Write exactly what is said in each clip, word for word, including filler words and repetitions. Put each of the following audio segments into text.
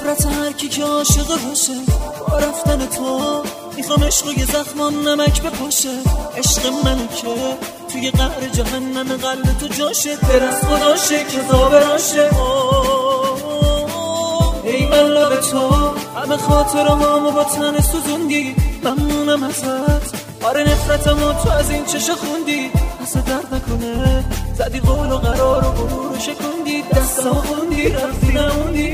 عبرت هر کی که عاشق باشه. با رفتن تو میخوام عشق و یه زخمام نمک بپاشه. عشق منو که توی قعر جهنم قلب تو جاشه. دل از خداشه که زابراشه. ای من لب تو همه خاطرامو با تن سوزوندی. ممنونم ازت آره نفرتمو تو از این چشه خوندی. پس درد نکنه زدی قول و قرار و غرور و شکوندی. دستمو خوندی رفتی نموندی.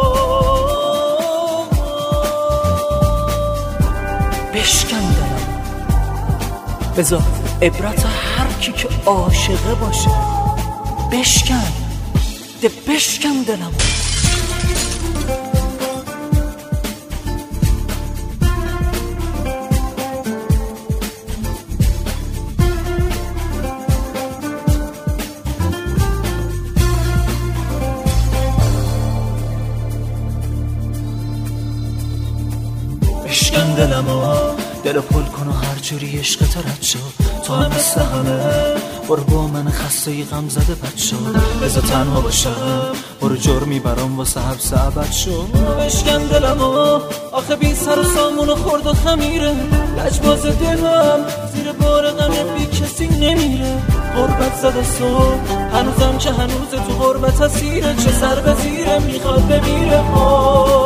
بشکن دلم بذار عبرت هر کی که عاشقه باشه. بشکن ده بشکن دلم. بشکن دلمو دلو پل کن و هر جوری عشقت رد شو. تو هم مثل همه برو با من خسته ی غم زده بد شو. بذار تنها باشم برو جرمی برام واسه حبس ابد شو. بشکن دلمو آخه بی سر و سامونو خورد و خمیره. لجباز دلم زیر بار غم بی کسی نمیره. غربت زده سو هنوزم که هنوز تو غربت اسیره. چه سر به زیره میخواد بمیره.